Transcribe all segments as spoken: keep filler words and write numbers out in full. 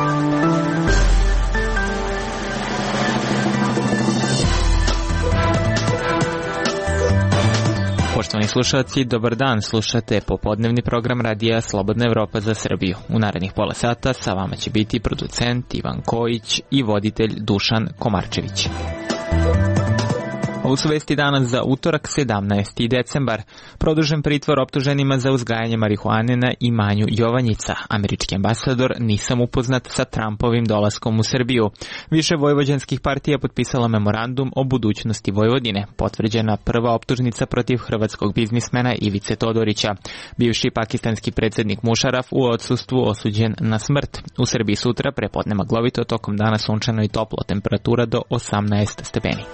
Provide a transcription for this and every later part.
Poštovani slušalci, dobar dan, slušate popodnevni program radija Slobodna Evropa za Srbiju. U narednih pola sata sa vama će biti producent Ivan Kojić i voditelj Dušan Komarčević. Ovo su vesti danas za utorak, sedamnaesti decembar. Produžen pritvor optuženima za uzgajanje marihuane na imanju Jovanjica. Američki ambasador: nisam upoznat sa Trumpovim dolaskom u Srbiju. Više vojvođanskih partija potpisalo memorandum o budućnosti Vojvodine. Potvrđena prva optužnica protiv hrvatskog biznismena Ivice Todorića. Bivši pakistanski predsjednik Mušaraf u odsustvu osuđen na smrt. U Srbiji sutra prepodne maglovito, tokom dana sunčano i toplo, temperatura do osamnaest stepeni.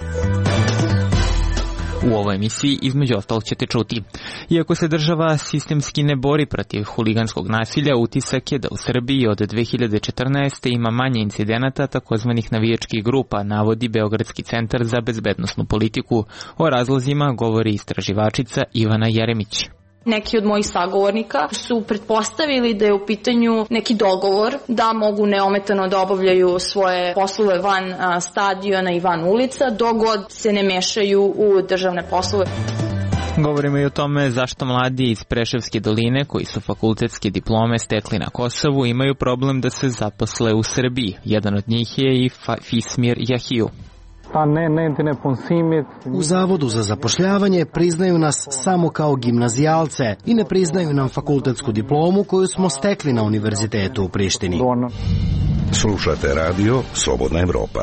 U ovoj emisiji između ostalog ćete čuti: iako se država sistemski ne bori protiv huliganskog nasilja, utisak je da u Srbiji od dve hiljade četrnaeste. ima manje incidenata takozvanih navijačkih grupa, navodi Beogradski centar za bezbednosnu politiku. O razlozima govori istraživačica Ivana Jeremić. Neki od mojih sagovornika su pretpostavili da je u pitanju neki dogovor da mogu neometano da obavljaju svoje poslove van a, stadiona i van ulica, dok god se ne mešaju u državne poslove. Govorimo i o tome zašto mladi iz Preševske doline, koji su fakultetske diplome stekli na Kosovu, imaju problem da se zaposle u Srbiji. Jedan od njih je i Fismir Jahiju. U Zavodu za zapošljavanje priznaju nas samo kao gimnazijalce i ne priznaju nam fakultetsku diplomu koju smo stekli na univerzitetu u Prištini. Slušate radio Slobodna Evropa.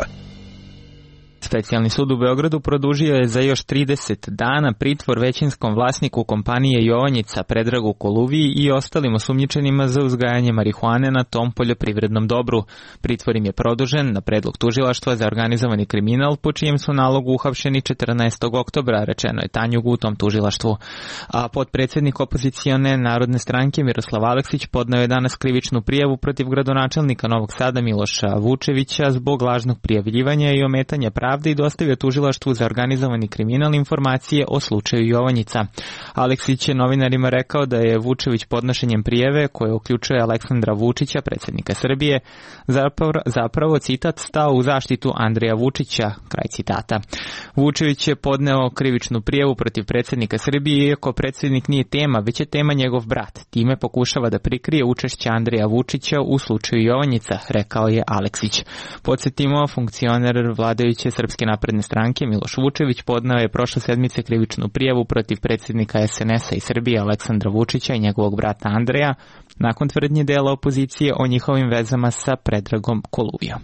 Specijalni sud u Beogradu produžio je za još trideset dana pritvor većinskom vlasniku kompanije Jovanjica Predragu Koluviji i ostalim osumnjičenima za uzgajanje marihuane na tom poljoprivrednom dobru. Pritvor im je produžen na predlog tužilaštva za organizovani kriminal, po čijem su nalogu uhapšeni četrnaestog oktobra, rečeno je Tanjugu u tom tužilaštvu. A potpredsjednik opozicione Narodne stranke Miroslav Aleksić podneo je danas krivičnu prijavu protiv gradonačelnika Novog Sada Miloša Vučevića zbog lažnog prijavljivanja i ometanja prava i dostavio tužilaštvu za organizovani kriminal informacije o slučaju Jovanjica. Aleksić je novinarima rekao da je Vučević podnošenjem prijeve, koje uključuje Aleksandra Vučića, predsjednika Srbije, zapravo, zapravo citat, stao u zaštitu Andreja Vučića, kraj citata. Vučević je podneo krivičnu prijavu protiv predsjednika Srbije, iako predsjednik nije tema, već je tema njegov brat. Time pokušava da prikrije učešće Andreja Vučića u slučaju Jovanjica, rekao je Aleksić. Podsjetimo, funkcioner vladajuće Srpske napredne stranke Miloš Vučević podneo je prošle sedmice krivičnu prijavu protiv predsjednika es en es a iz Srbije Aleksandra Vučića i njegovog brata Andreja nakon tvrdnje dela opozicije o njihovim vezama sa Predragom Koluvijom.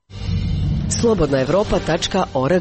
slobodna evropa tačka org.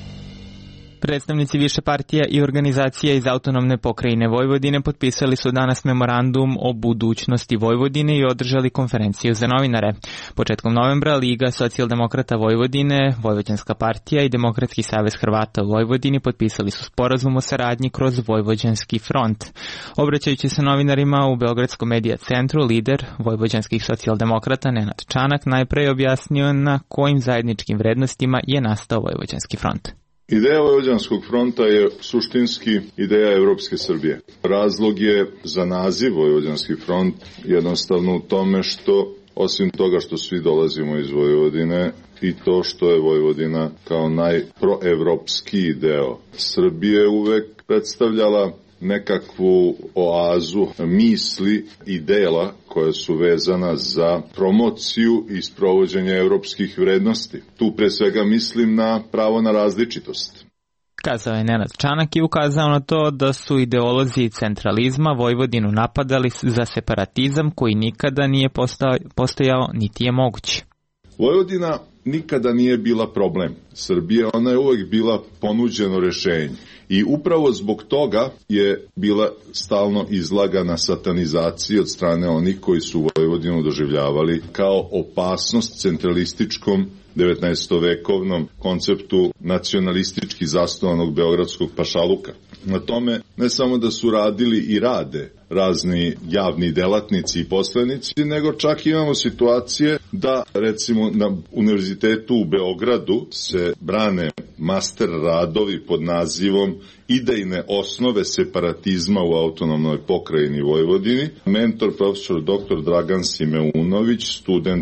Predstavnici više partija i organizacija iz autonomne pokrajine Vojvodine potpisali su danas memorandum o budućnosti Vojvodine i održali konferenciju za novinare. Početkom novembra Liga socijaldemokrata Vojvodine, Vojvođanska partija i Demokratski savez Hrvata u Vojvodini potpisali su sporazum o saradnji kroz Vojvođanski front. Obraćajući se novinarima u Beogradskom medija centru, lider vojvođanskih socijaldemokrata Nenad Čanak najpre je objasnio na kojim zajedničkim vrednostima je nastao Vojvođanski front. Ideja Vojvođanskog fronta je suštinski ideja Evropske Srbije. Razlog je za naziv Vojvođanski front jednostavno u tome što, osim toga što svi dolazimo iz Vojvodine, i to što je Vojvodina kao najproevropski deo Srbije uvek predstavljala nekakvu oazu misli i dela koja su vezana za promociju i sprovođenje evropskih vrednosti. Tu pre svega mislim na pravo na različitost. Kazao je Nenad Čanak i ukazao na to da su ideolozi centralizma Vojvodinu napadali za separatizam koji nikada nije postojao niti je moguć. Vojvodina nikada nije bila problem Srbije, ona je uvek bila ponuđeno rešenje. I upravo zbog toga je bila stalno izlagana satanizaciji od strane onih koji su Vojvodinu doživljavali kao opasnost centralističkom devetnaestovekovnom konceptu nacionalistički zasnovanog beogradskog pašaluka. Na tome ne samo da su radili i rade razni javni delatnici i poslanici, nego čak imamo situacije da recimo na Univerzitetu u Beogradu se brane master radovi pod nazivom Idejne osnove separatizma u autonomnoj pokrajini Vojvodini. Mentor profesor doktor Dragan Simeunović, student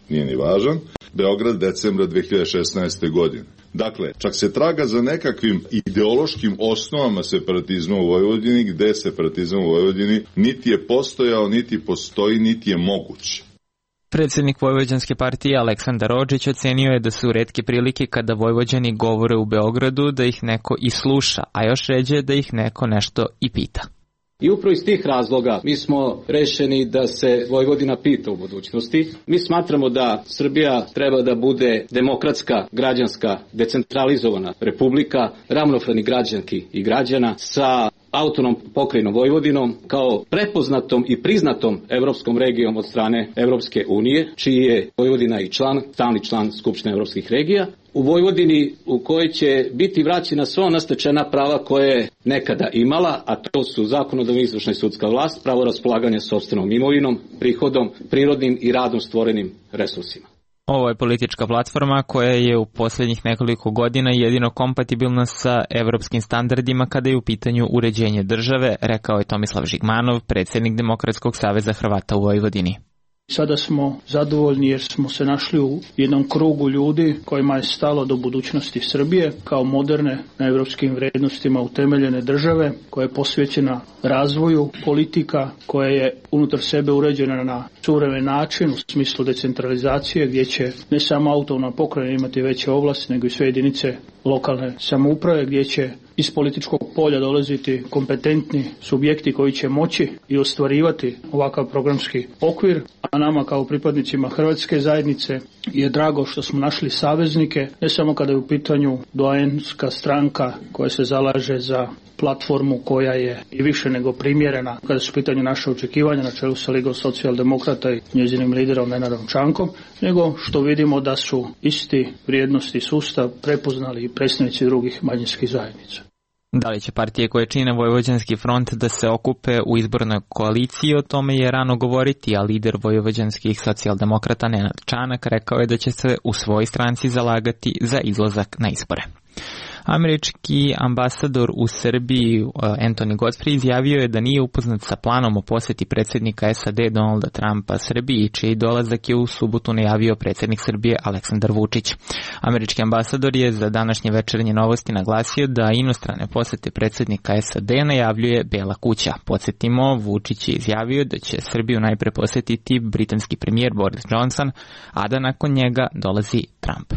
nije ni važan, Beograd decembra dve hiljade šesnaeste. godine. Dakle, čak se traga za nekakvim ideološkim osnovama separatizma u Vojvodini, gde separatizam u Vojvodini niti je postojao, niti postoji, niti je moguć. Predsjednik Vojvođanske partije Aleksandar Odžić ocenio je da su retke prilike kada Vojvođani govore u Beogradu da ih neko i sluša, a još ređe da ih neko nešto i pita. I upravo iz tih razloga mi smo rešeni da se Vojvodina pita u budućnosti. Mi smatramo da Srbija treba da bude demokratska, građanska, decentralizovana republika, ravnopravni građanki i građana sa autonomnom pokrajinom Vojvodinom kao prepoznatom i priznatom evropskom regijom od strane Evropske unije, čiji je Vojvodina i član, stalni član Skupštine evropskih regija. U Vojvodini u kojoj će biti vraćena sva ona stečena prava koje je nekada imala, a to su zakonodavna, izvršna i sudska vlast, pravo raspolaganja sopstvenom imovinom, prihodom, prirodnim i radom stvorenim resursima. Ovo je politička platforma koja je u posljednjih nekoliko godina jedino kompatibilna sa evropskim standardima kada je u pitanju uređenje države, rekao je Tomislav Žigmanov, predsjednik Demokratskog saveza Hrvata u Vojvodini. Sada smo zadovoljni jer smo se našli u jednom krugu ljudi kojima je stalo do budućnosti Srbije kao moderne na evropskim vrednostima utemeljene države koja je posvećena razvoju politika koja je unutar sebe uređena na suvremen način u smislu decentralizacije gdje će ne samo autonomna pokrajina imati veće ovlasti nego i sve jedinice lokalne samouprave gdje će iz političkog polja dolaziti kompetentni subjekti koji će moći i ostvarivati ovakav programski okvir, a nama kao pripadnicima Hrvatske zajednice je drago što smo našli saveznike, ne samo kada je u pitanju doajenska stranka koja se zalaže za platformu koja je i više nego primjerena kada su u pitanju naše očekivanja na čelu sa Ligom socijaldemokrata i njezinim liderom Nenadom Čankom, nego što vidimo da su isti vrijednosti sustav prepoznali i predstavnici drugih manjinskih zajednica. Da li će partije koje čine Vojvođanski front da se okupe u izbornoj koaliciji, o tome je rano govoriti, a lider vojvođanskih socijaldemokrata Nenad Čanak rekao je da će se u svojoj stranci zalagati za izlazak na izbore. Američki ambasador u Srbiji Anthony Godfrey izjavio je da nije upoznat sa planom o posjeti predsjednika S A D Donalda Trumpa Srbiji, čiji dolazak je u subotu najavio predsjednik Srbije Aleksandar Vučić. Američki ambasador je za današnje večernje novosti naglasio da inostrane posjete predsjednika S A D najavljuje Bela kuća. Podsjetimo, Vučić je izjavio da će Srbiju najpre posjetiti britanski premijer Boris Johnson, a da nakon njega dolazi Trump.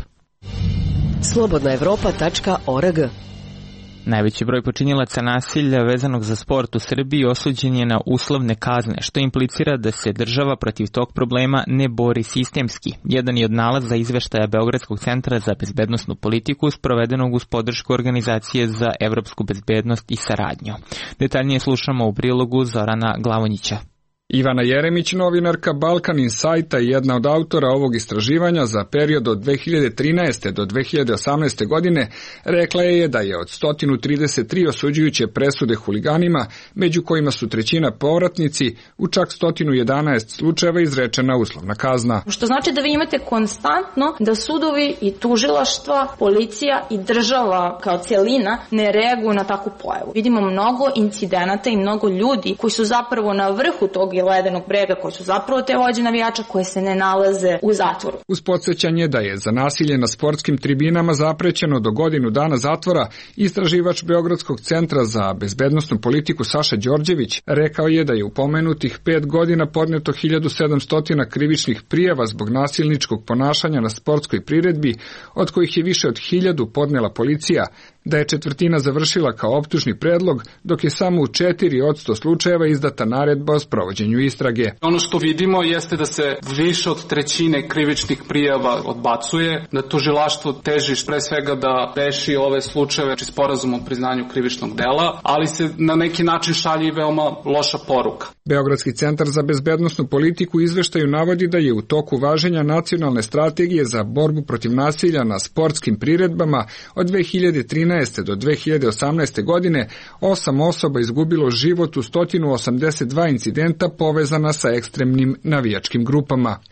slobodna evropa tačka org. Najveći broj počinjilaca nasilja vezanog za sport u Srbiji osuđen je na uslovne kazne, što implicira da se država protiv tog problema ne bori sistemski. Jedan je od nalaza izveštaja Beogradskog centra za bezbednosnu politiku sprovedenog uz podršku Organizacije za evropsku bezbednost i saradnju. Detaljnije slušamo u prilogu Zorana Glavonjića. Ivana Jeremić, novinarka Balkan Insajta i jedna od autora ovog istraživanja za period od dve hiljade trinaeste do dve hiljade osamnaeste. godine, rekla je da je od sto trideset tri osuđujuće presude huliganima, među kojima su trećina povratnici, u čak sto jedanaest slučajeva izrečena uslovna kazna. Što znači da vi imate konstantno da sudovi i tužilaštva, policija i država kao cijelina ne reaguju na takvu pojavu. Vidimo mnogo incidenata i mnogo ljudi koji su zapravo na vrhu tog ledenog brega, koji su zapravo te vođe navijača koje se ne nalaze u zatvoru. Uz podsjećanje da je za nasilje na sportskim tribinama zaprećeno do godinu dana zatvora, istraživač Beogradskog centra za bezbednosnu politiku Saša Đorđević rekao je da je u pomenutih pet godina podneto hiljadu sedamsto krivičnih prijava zbog nasilničkog ponašanja na sportskoj priredbi, od kojih je više od hiljadu podnela policija, da je četvrtina završila kao optužni predlog, dok je samo u četiri od sto slučajeva izdata naredba o sprovođenju istrage. Ono što vidimo jeste da se više od trećine krivičnih prijava odbacuje, da tužilaštvo teži pre svega da reši ove slučajeve či sporazum o priznanju krivičnog dela, ali se na neki način šalje i veoma loša poruka. Beogradski centar za bezbednosnu politiku u izveštaju navodi da je u toku važenja nacionalne strategije za borbu protiv nasilja na sportskim priredbama od dve hiljade trinaeste. do dve hiljade osamnaeste. godine osam osoba izgubilo život u sto osamdeset dva incidenta povezana sa ekstremnim navijačkim grupama.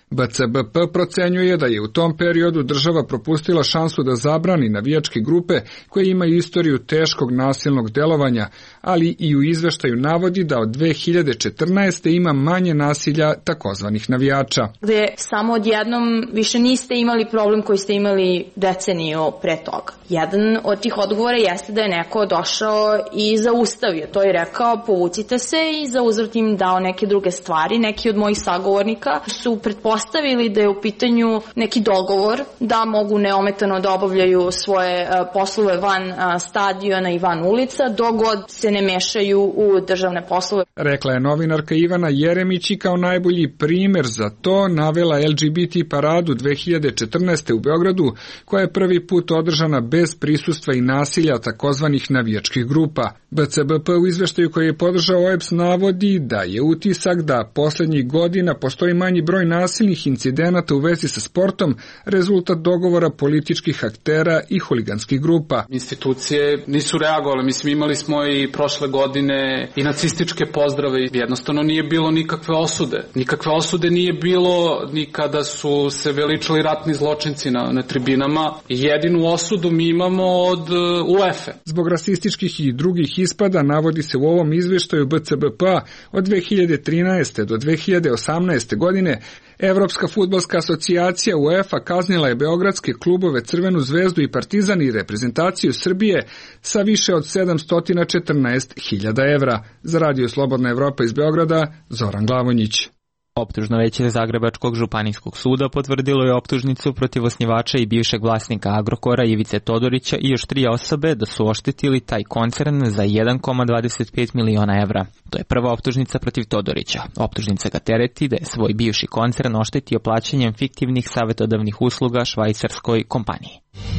B C B P procenjuje da je u tom periodu država propustila šansu da zabrani navijačke grupe koje imaju istoriju teškog nasilnog delovanja, ali i u izveštaju navodi da od dve hiljade četrnaeste. ima manje nasilja takozvanih navijača. Gde samo odjednom više niste imali problem koji ste imali deceniju pre toga. Jedan od tih odgovora jeste da je neko došao i zaustavio to i rekao povucite se i za uzvrat im dao neke druge stvari. Neki od mojih sagovornika su pretpostavili da je u pitanju neki dogovor da mogu neometano da obavljaju svoje poslove van stadiona i van ulica dok god se ne mešaju u državne poslove. Rekla je novinarka Ivana Jeremić i kao najbolji primer za to navela L G B T paradu dve hiljade četrnaeste. u Beogradu, koja je prvi put održana bez prisustva i nasilja takozvanih navijačkih grupa. B C B P u izveštaju koji je podržao O E B S navodi da je utisak da poslednjih godina postoji manji broj nasilnih incidenata u vezi sa sportom, rezultat dogovora političkih aktera i huliganskih grupa. Institucije nisu reagovale, mislim imali smo i prošle godine i nacističke pozdrave i jednostavno nije bilo nikakve osude. Nikakve osude nije bilo ni kada su se veličali ratni zločinci na, na tribinama. Jedinu osudu mi imamo od U E F E. Zbog rasističkih i drugih ispada navodi se u ovom izveštaju B C B P-a od dve hiljade trinaeste. do dve hiljade osamnaeste. godine Evropska fudbalska asocijacija UEFA kaznila je beogradske klubove Crvenu zvezdu i Partizan i reprezentaciju Srbije sa više od sedamsto četrnaest hiljada evra. Za Radio Slobodna Evropa iz Beograda, Zoran Glavonjić. Optužno veće Zagrebačkog županijskog suda potvrdilo je optužnicu protiv osnivača i bivšeg vlasnika Agrokora Ivice Todorića i još tri osobe da su oštetili taj koncern za jedan zarez dvadeset pet miliona evra. To je prva optužnica protiv Todorića. Optužnica ga tereti da je svoj bivši koncern oštetio plaćanjem fiktivnih savetodavnih usluga švajcarskoj kompaniji.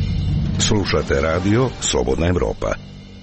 Slušate radio Slobodna Evropa.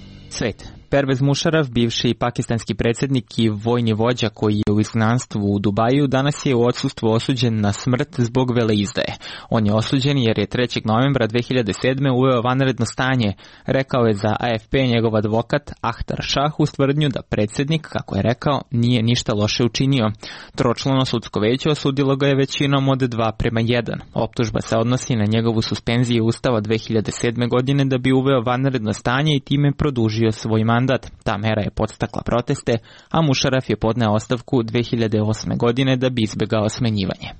Svet. Pervez Mušaraf, bivši pakistanski predsjednik i vojni vođa koji je u izgnanstvu u Dubaju, danas je u odsustvu osuđen na smrt zbog veleizdaje. On je osuđen jer je trećeg novembra dve hiljade sedme. uveo vanredno stanje, rekao je za A F P njegov advokat Ahtar Šah uz tvrdnju da predsjednik, kako je rekao, nije ništa loše učinio. Tročlano sudsko veće osudilo ga je većinom od dva prema jedan. Optužba se odnosi na njegovu suspenziju ustava dve hiljade sedme. godine da bi uveo vanredno stanje i time produžio svoj mandat. Mandat. Ta mera je podstakla proteste, a Mušaraf je podneo ostavku dve hiljade osme. godine da bi izbjegao smenjivanje.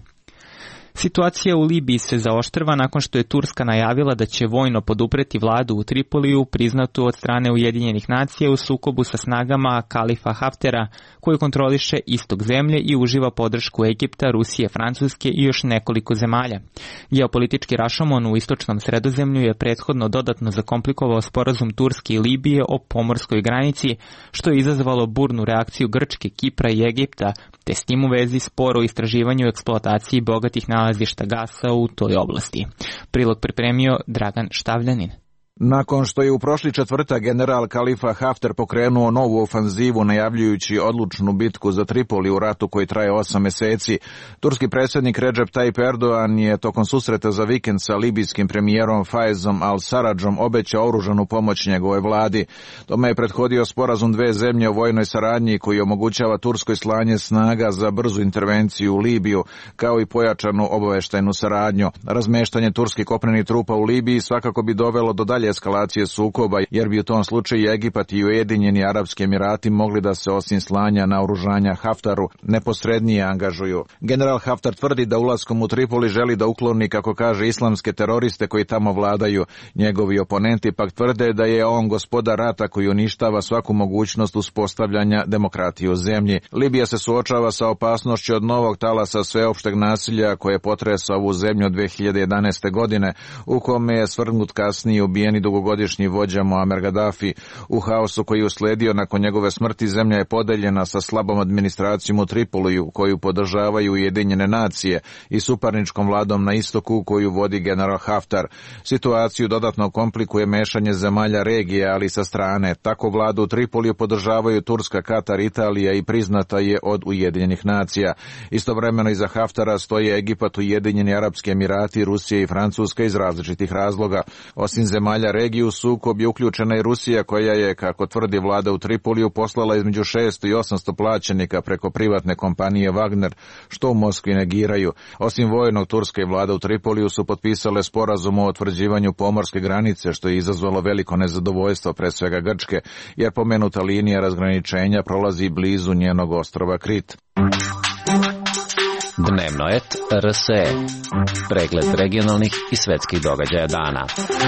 Situacija u Libiji se zaoštrva nakon što je Turska najavila da će vojno podupreti vladu u Tripoliju, priznatu od strane Ujedinjenih nacija u sukobu sa snagama Kalifa Haftera, koji kontroliše istok zemlje i uživa podršku Egipta, Rusije, Francuske i još nekoliko zemalja. Geopolitički rašomon u istočnom Sredozemlju je prethodno dodatno zakomplikovao sporazum Turske i Libije o pomorskoj granici, što je izazvalo burnu reakciju Grčke, Kipra i Egipta, te s tim u vezi spor o istraživanju i eksploataciji bogatih nalazišta gasa u toj oblasti. Prilog pripremio Dragan Štavljanin. Nakon što je u prošli četvrtak general Kalifa Hafter pokrenuo novu ofanzivu najavljujući odlučnu bitku za Tripoli u ratu koji traje osam meseci, turski predsjednik Recep Tayyip Erdogan je tokom susreta za vikend sa libijskim premijerom Faizom al-Sarrajom obećao oružanu pomoć njegove vladi. Tome je prethodio sporazum dve zemlje o vojnoj saradnji koji omogućava Turskoj slanje snaga za brzu intervenciju u Libiju, kao i pojačanu obaveštajnu saradnju. Razmeštanje turskih kopnenih trupa u Libiji svakako bi dovelo do dalje eskalacije sukoba, jer bi u tom slučaju Egipat i Ujedinjeni Arapski Emirati mogli da se osim slanja naoružanja Haftaru neposrednije angažuju. General Haftar tvrdi da ulaskom u Tripoli želi da ukloni, kako kaže, islamske teroriste koji tamo vladaju. Njegovi oponenti pak tvrde da je on gospodar rata koji uništava svaku mogućnost uspostavljanja demokratije u zemlji. Libija se suočava sa opasnošću od novog talasa sveopšteg nasilja koje potresa ovu zemlju od dve hiljade jedanaeste. godine, u kome je svrgnut kasnije ubijeni dugogodišnji vođa Muammar Gaddafi. U haosu koji je usledio nakon njegove smrti zemlja je podeljena sa slabom administracijom u Tripoliju koju podržavaju Ujedinjene nacije i suparničkom vladom na istoku koju vodi general Haftar. Situaciju dodatno komplikuje mešanje zemalja regije, ali sa strane. Tako vladu u Tripoliju podržavaju Turska, Katar, Italija i priznata je od Ujedinjenih nacija. Istovremeno iza Haftara stoje Egipat, Ujedinjeni Arapski Emirati, Rusija i Francuska iz različitih razloga. Osim zemalja zemalja regije u sukob je uključena i Rusija, koja je, kako tvrdi vlada u Tripoliju, poslala između šesto i osamsto plaćenika preko privatne kompanije Wagner, što u Moskvi negiraju. Osim vojnog, Turska i vlada u Tripoliju su potpisale sporazum o utvrđivanju pomorske granice, što je izazvalo veliko nezadovoljstvo, pre svega Grčke, jer pomenuta linija razgraničenja prolazi blizu njenog ostrva Krit. Dnevno et R S E. Pregled regionalnih i svetskih događaja dana.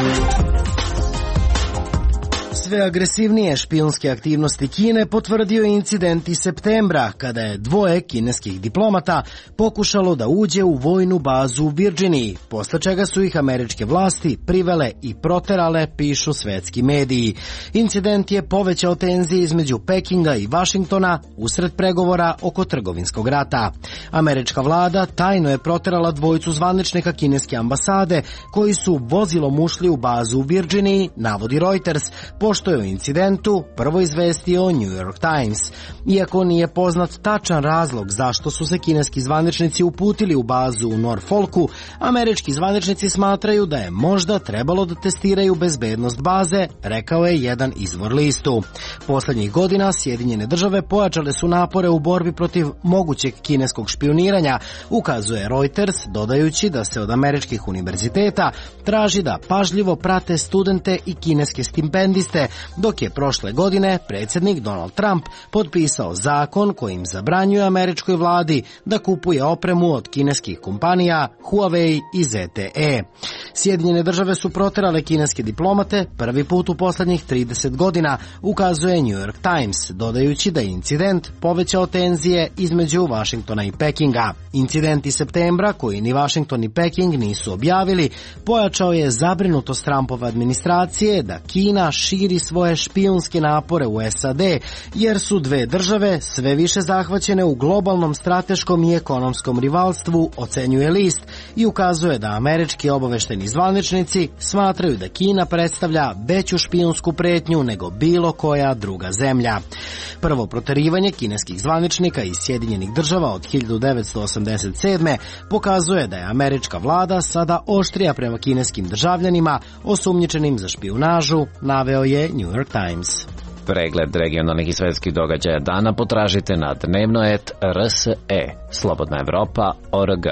Sve agresivnije špijunske aktivnosti Kine potvrdio je incident iz septembra, kada je dvoje kineskih diplomata pokušalo da uđe u vojnu bazu u Virginiji, posle čega su ih američke vlasti privele i proterale, pišu svetski mediji. Incident je povećao tenzije između Pekinga i Vašingtona usred pregovora oko trgovinskog rata. Američka vlada tajno je proterala dvojicu zvaničnika kineske ambasade koji su vozilom ušli u bazu u Virginiji, navodi Reuters, pošto je o incidentu prvo izvestio New York Times. Iako nije poznat tačan razlog zašto su se kineski zvaničnici uputili u bazu u Norfolku, američki zvaničnici smatraju da je možda trebalo da testiraju bezbednost baze, rekao je jedan izvor listu. Poslednjih godina Sjedinjene države pojačale su napore u borbi protiv mogućeg kineskog špioniranja, ukazuje Reuters, dodajući da se od američkih univerziteta traži da pažljivo prate studente i kineske stipendiste, dok je prošle godine predsjednik Donald Trump potpisao zakon kojim zabranjuje američkoj vladi da kupuje opremu od kineskih kompanija Huawei i Z T E. Sjedinjene države su proterale kineske diplomate prvi put u poslednjih trideset godina, ukazuje New York Times, dodajući da je incident povećao tenzije između Vašingtona i Pekinga. Incident iz septembra, koji ni Vašington ni Peking nisu objavili, pojačao je zabrinutost Trumpove administracije da Kina širi svoje špijunske napore u S A D, jer su dve države sve više zahvaćene u globalnom strateškom i ekonomskom rivalstvu, ocenjuje list, i ukazuje da američki obavešteni zvaničnici smatraju da Kina predstavlja veću špijunsku pretnju nego bilo koja druga zemlja. Prvo proterivanje kineskih zvaničnika iz Sjedinjenih država od hiljadu devetsto osamdeset sedme pokazuje da je američka vlada sada oštrija prema kineskim državljanima osumnjičenim za špijunažu, naveo je New York Times. Pregled regionalnih i svetskih događaja dana potražite na dnevno et R S E. Slobodna Evropa, O R G.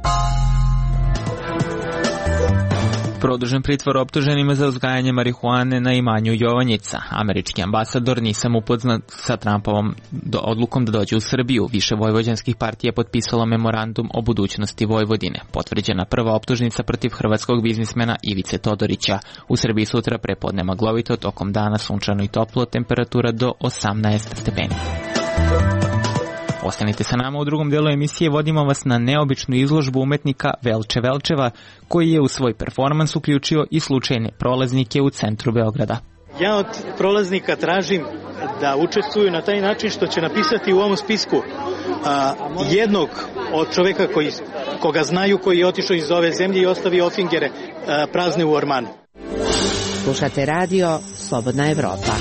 Produžen pritvor optuženima za uzgajanje marihuane na imanju Jovanjica. Američki ambasador nisam upoznat sa Trumpovom odlukom da dođe u Srbiju. Više vojvođanskih partija je potpisalo memorandum o budućnosti Vojvodine. Potvrđena prva optužnica protiv hrvatskog biznismena Ivice Todorića. U Srbiji sutra prepodne maglovito, tokom dana sunčano i toplo, temperatura do osamnaest stepeni. Ostanite sa nama u drugom delu emisije, vodimo vas na neobičnu izložbu umetnika Velče Velčeva, koji je u svoj performans uključio i slučajne prolaznike u centru Beograda. Ja od prolaznika tražim da učestvuju na taj način što će napisati u ovom spisku a, jednog od čoveka koji, koga znaju, koji je otišao iz ove zemlje i ostavio ofingere a, prazne u ormanu. Slušate radio Slobodna Evropa.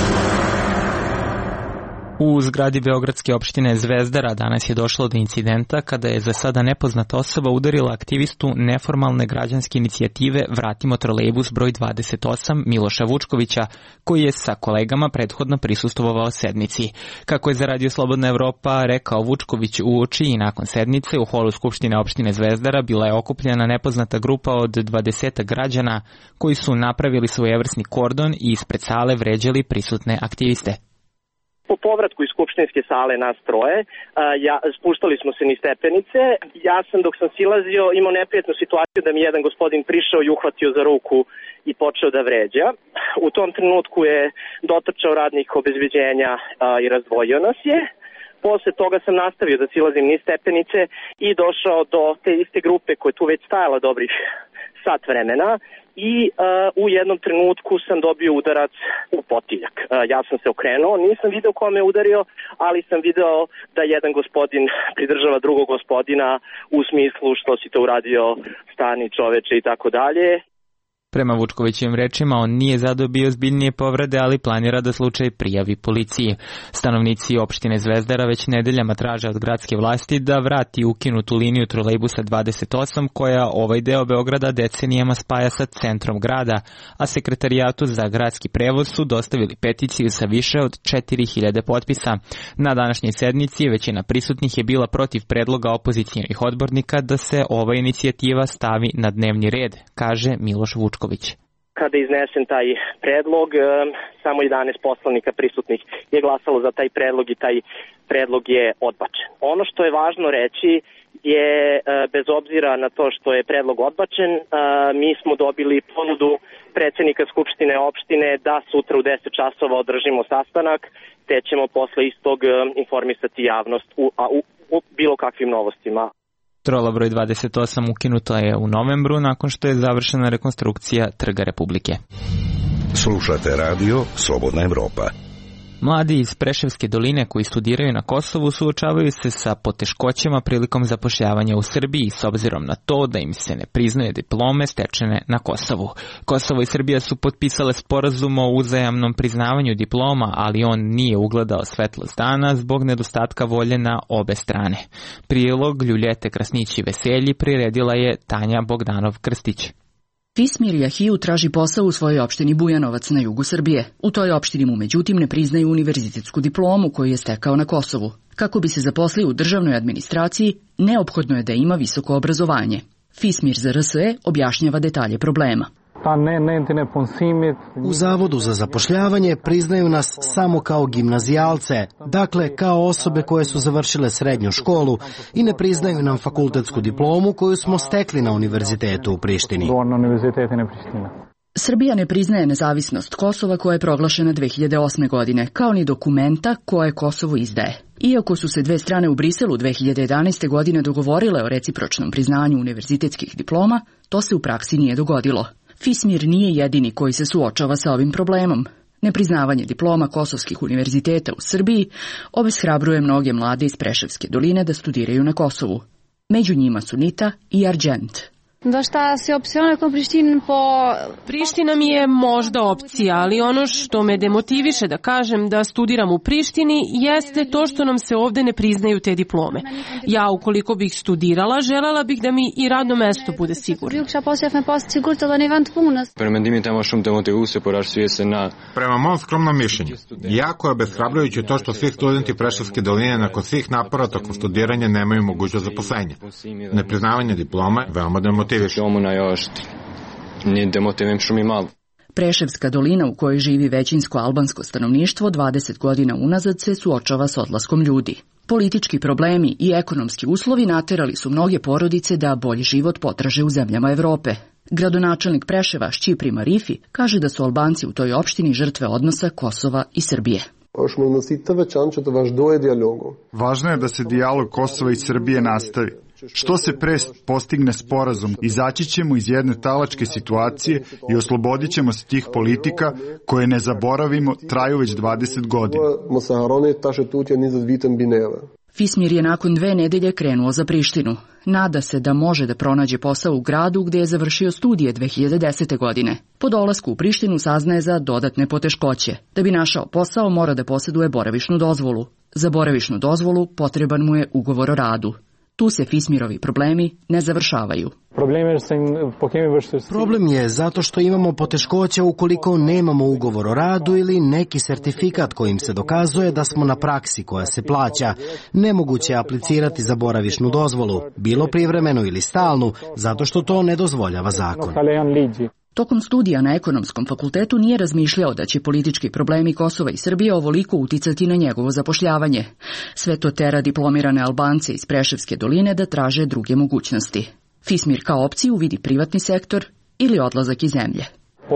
U zgradi beogradske opštine Zvezdara danas je došlo do incidenta kada je za sada nepoznata osoba udarila aktivistu neformalne građanske inicijative Vratimo trolejbus broj dvadeset osam Miloša Vučkovića, koji je sa kolegama prethodno prisustvovao sednici. Kako je za Radio Slobodna Evropa rekao Vučković uoči i nakon sednice, u holu Skupštine opštine Zvezdara bila je okupljena nepoznata grupa od dvadeset građana koji su napravili svojevrsni kordon i ispred sale vređali prisutne aktiviste. Po povratku iz skupštinske sale nas troje, ja, spuštali smo se niz stepenice. Ja sam, dok sam silazio, imao neprijatnu situaciju da mi jedan gospodin prišao i uhvatio za ruku i počeo da vređa. U tom trenutku je dotrčao radnik obezbeđenja i razdvojio nas je. Posle toga sam nastavio da silazim niz stepenice i došao do te iste grupe koja je tu već stajala dobrih sat vremena. I uh, u jednom trenutku sam dobio udarac u potiljak. Uh, ja sam se okrenuo, nisam video ko me udario, ali sam video da jedan gospodin pridržava drugog gospodina u smislu što si to uradio, stani čoveče i tako dalje. Prema Vučkovićevim rečima, on nije zadobio ozbiljnije povrede, ali planira da slučaj prijavi policiji. Stanovnici opštine Zvezdara već nedeljama traže od gradske vlasti da vrati ukinutu liniju trolejbusa dvadeset osam, koja ovaj deo Beograda decenijama spaja sa centrom grada, a sekretarijatu za gradski prevoz su dostavili peticiju sa više od četiri hiljade potpisa. Na današnjoj sednici većina prisutnih je bila protiv predloga opozicionih odbornika da se ova inicijativa stavi na dnevni red, kaže Miloš Vučković. Kada je iznesen taj predlog, samo jedanaest poslanika prisutnih je glasalo za taj predlog i taj predlog je odbačen. Ono što je važno reći je, bez obzira na to što je predlog odbačen, mi smo dobili ponudu predsednika Skupštine opštine da sutra u deset časova održimo sastanak, te ćemo posle istog informisati javnost u, a, u, u bilo kakvim novostima. Trola broj dvadeset osam ukinuta je u novembru nakon što je završena rekonstrukcija Trga Republike. Slušate radio Slobodna Evropa. Mladi iz Preševske doline koji studiraju na Kosovu suočavaju se sa poteškoćama prilikom zapošljavanja u Srbiji s obzirom na to da im se ne priznaju diplome stečene na Kosovu. Kosovo i Srbija su potpisale sporazum o uzajamnom priznavanju diploma, ali on nije ugledao svetlost dana zbog nedostatka volje na obe strane. Prilog Ljuljete Krasnić i Veselji priredila je Tanja Bogdanov-Krstić. Fismir Jahiju traži posao u svojoj opštini Bujanovac na jugu Srbije. U toj opštini mu međutim ne priznaju univerzitetsku diplomu koju je stekao na Kosovu. Kako bi se zaposlio u državnoj administraciji, neophodno je da ima visoko obrazovanje. Fismir za R S E objašnjava detalje problema. U Zavodu za zapošljavanje priznaju nas samo kao gimnazijalce, dakle kao osobe koje su završile srednju školu, i ne priznaju nam fakultetsku diplomu koju smo stekli na univerzitetu u Prištini. Srbija ne priznaje nezavisnost Kosova koja je proglašena dve hiljade osme. godine, kao ni dokumenta koje Kosovo izdaje. Iako su se dve strane u Briselu dve hiljade jedanaeste. godine dogovorile o recipročnom priznanju univerzitetskih diploma, to se u praksi nije dogodilo. Fismir nije jedini koji se suočava sa ovim problemom. Nepriznavanje diploma kosovskih univerziteta u Srbiji obeshrabruje mnoge mlade iz Preševske doline da studiraju na Kosovu. Među njima su Nita i Arđent. Priština mi je možda opcija, ali ono što me demotiviše da kažem da studiram u Prištini jeste to što nam se ovde ne priznaju te diplome. Ja ukoliko bih studirala, želela bih da mi i radno mesto bude sigurno. Prema mom skromnom mišljenju, jako je obeshrabrujuće to što svi studenti Preševske doline nakon svih napora tokom studiranja nemaju mogućnost zaposlenja. Nepriznavanje diplome veoma demotiviše. Preševska dolina u kojoj živi većinsko albansko stanovništvo dvadeset godina unazad se suočava s odlaskom ljudi. Politički problemi i ekonomski uslovi naterali su mnoge porodice da bolji život potraže u zemljama Evrope. Gradonačelnik Preševa Šćipri Marifi kaže da su Albanci u toj opštini žrtve odnosa Kosova i Srbije. Važno je da se dijalog Kosova i Srbije nastavi. Što se pre postigne sporazum, izaći ćemo iz jedne talačke situacije i oslobodit ćemo se tih politika koje, ne zaboravimo, traju već dvadeset godina. Fismir je nakon dve nedelje krenuo za Prištinu. Nada se da može da pronađe posao u gradu gde je završio studije dve hiljade desete. godine. Po dolasku u Prištinu saznaje za dodatne poteškoće. Da bi našao posao mora da posjeduje boravišnu dozvolu. Za boravišnu dozvolu potreban mu je ugovor o radu. Tu se Fismirovi problemi ne završavaju. Problem je zato što imamo poteškoća ukoliko nemamo ugovor o radu ili neki sertifikat kojim se dokazuje da smo na praksi koja se plaća. Nemoguće je aplicirati za boravišnu dozvolu, bilo privremenu ili stalnu, zato što to ne dozvoljava zakon. Tokom studija na ekonomskom fakultetu nije razmišljao da će politički problemi Kosova i Srbije ovoliko uticati na njegovo zapošljavanje. Sve to tera diplomirane Albance iz Preševske doline da traže druge mogućnosti. Fismir kao opciju vidi privatni sektor ili odlazak iz zemlje.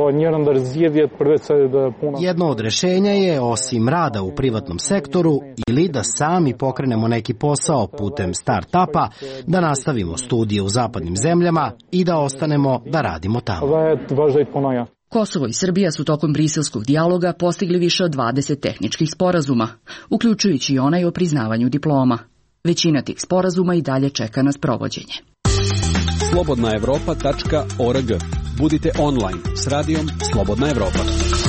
Jedno od rešenja je, osim rada u privatnom sektoru, ili da sami pokrenemo neki posao putem start-upa, da nastavimo studije u zapadnim zemljama i da ostanemo da radimo tamo. Kosovo i Srbija su tokom briselskog dijaloga postigli više od dvadeset tehničkih sporazuma, uključujući i onaj o priznavanju diploma. Većina tih sporazuma i dalje čeka na sprovođenje. slobodna evropa tačka org. Budite online s radijom Slobodna Evropa.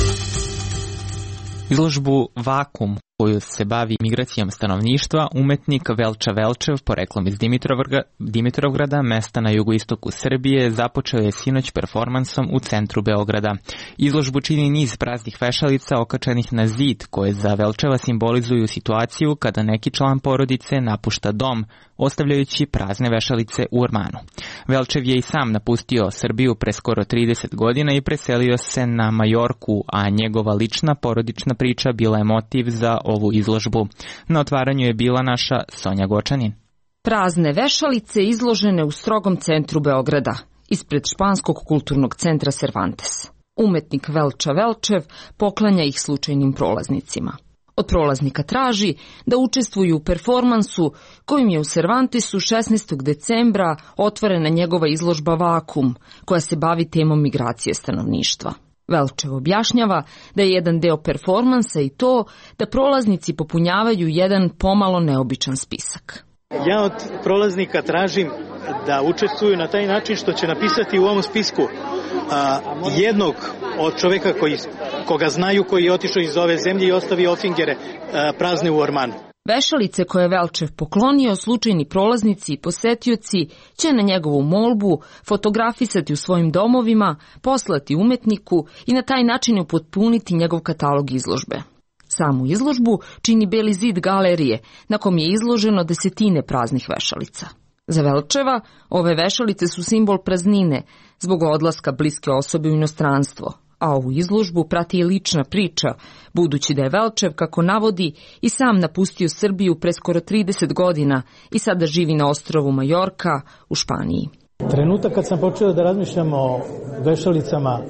Izložbu Vakum, koju se bavi migracijom stanovništva, umetnik Velča Velčev, poreklom iz Dimitrovgrada, mesta na jugoistoku Srbije, započeo je sinoć performansom u centru Beograda. Izložbu čini niz praznih vešalica okačenih na zid, koje za Velčeva simbolizuju situaciju kada neki član porodice napušta dom, ostavljajući prazne vešalice u ormanu. Velčev je i sam napustio Srbiju pre skoro trideset godina i preselio se na Majorku, a njegova lična porodična priča bila je motiv za ovu izložbu. Na otvaranju je bila naša Sonja Gočanin. Prazne vešalice izložene u strogom centru Beograda, ispred Španskog kulturnog centra Cervantes. Umetnik Velča Velčev poklanja ih slučajnim prolaznicima. Od prolaznika traži da učestvuju u performansu kojim je u Cervantesu šesnaestog decembra otvorena njegova izložba Vakum, koja se bavi temom migracije stanovništva. Velčev objašnjava da je jedan deo performansa i to da prolaznici popunjavaju jedan pomalo neobičan spisak. Ja od prolaznika tražim da učestvuju na taj način što će napisati u ovom spisku a, jednog od čoveka koji, koga znaju, koji je otišao iz ove zemlje i ostavio ofingere a, prazne u ormanu. Vešalice koje je Velčev poklonio, slučajni prolaznici i posetioci će na njegovu molbu fotografisati u svojim domovima, poslati umetniku i na taj način upotpuniti njegov katalog izložbe. Samu izložbu čini beli zid galerije, na kom je izloženo desetine praznih vešalica. Za Velčeva ove vešalice su simbol praznine zbog odlaska bliske osobe u inostranstvo, a ovu izložbu prati i lična priča, budući da je Velčev, kako navodi, i sam napustio Srbiju pre skoro trideset godina i sada živi na ostrvu Majorka u Španiji. Trenutak kad sam počeo da razmišljam o vešalicama,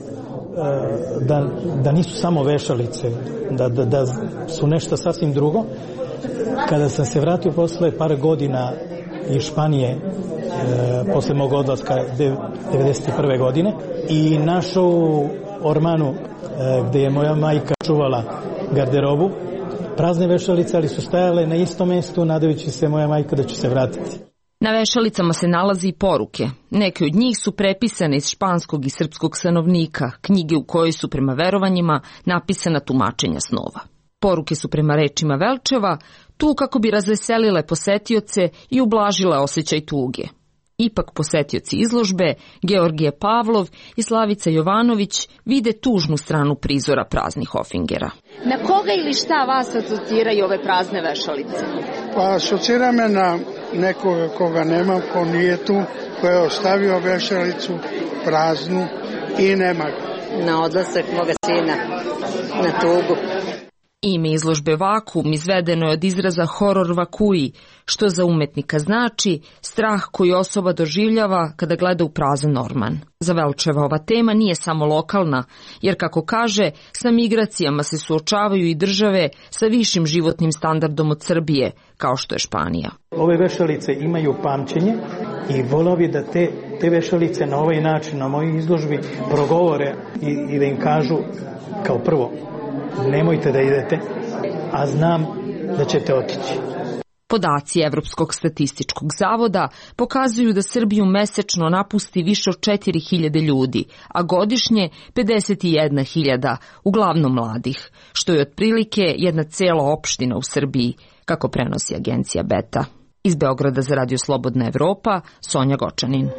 da, da nisu samo vešalice, da, da, da su nešto sasvim drugo, kada sam se vratio posle par godina iz Španije, e, posle mog odlaska devedeset prve godine, i našao u ormanu e, gde je moja majka čuvala garderobu prazne vešalice, ali su stajale na istom mestu, nadajući se moja majka da će se vratiti. Na vešalicama se nalazi i poruke. Neke od njih su prepisane iz španskog i srpskog stanovnika, knjige u kojoj su prema verovanjima napisana tumačenja snova. Poruke su prema rečima Velčeva tu kako bi razveselile posetioce i ublažile osjećaj tuge. Ipak posetioci izložbe, Georgije Pavlov i Slavica Jovanović, vide tužnu stranu prizora praznih ofingera. Na koga ili šta vas asociraju ove prazne vešalice? Pa asocira me na nekoga koga nema, ko nije tu, ko je ostavio vešalicu praznu i nema ga. Na odlasak moga sina, na tugu. Ime izložbe Vakum izvedeno je od izraza horor vakui, što za umetnika znači strah koji osoba doživljava kada gleda u prazan orman. Za Velčeva ova tema nije samo lokalna, jer kako kaže, sa migracijama se suočavaju i države sa višim životnim standardom od Srbije, kao što je Španija. Ove vešalice imaju pamćenje i volao bi da te, te vešalice na ovaj način, na mojoj izložbi, progovore i, i da im kažu kao prvo, nemojte da idete, a znam da ćete otići. Podaci Evropskog statističkog zavoda pokazuju da Srbiju mesečno napusti više od četiri hiljade ljudi, a godišnje pedeset jedna hiljada, uglavnom mladih, što je otprilike jedna cela opština u Srbiji, kako prenosi agencija Beta. Iz Beograda za Radio Slobodna Evropa, Sonja Gočanin.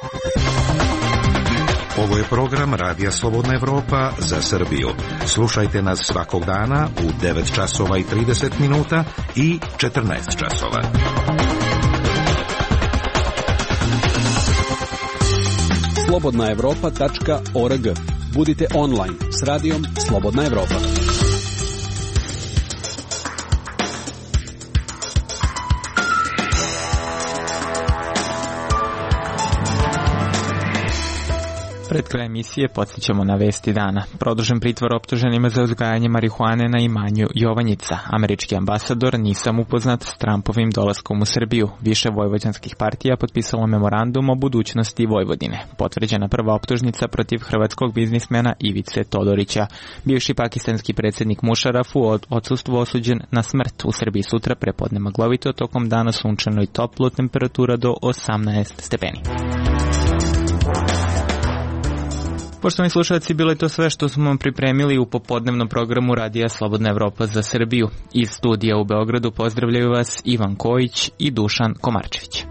Ovo je program Radija Slobodna Evropa za Srbiju. Slušajte nas svakog dana u devet časova i trideset minuta i četrnaest časova. slobodna evropa tačka org. Budite online s radijom Slobodna Evropa. Pred kraj emisije podsjećamo na vesti dana. Produžen pritvor optuženima za uzgajanje marihuane na imanju Jovanjica. Američki ambasador nisam upoznat s Trumpovim dolaskom u Srbiju. Više vojvođanskih partija potpisalo memorandum o budućnosti Vojvodine. Potvrđena prva optužnica protiv hrvatskog biznismena Ivice Todorića. Bivši pakistanski predsjednik Mušaraf u odsustvu osuđen na smrt. U Srbiji sutra prepodne maglovito, tokom dana sunčano i toplo, temperatura do osamnaest stepeni. Poštovani slušalci, bilo je to sve što smo vam pripremili u popodnevnom programu Radija Slobodna Evropa za Srbiju. Iz studija u Beogradu pozdravljaju vas Ivan Kojić i Dušan Komarčević.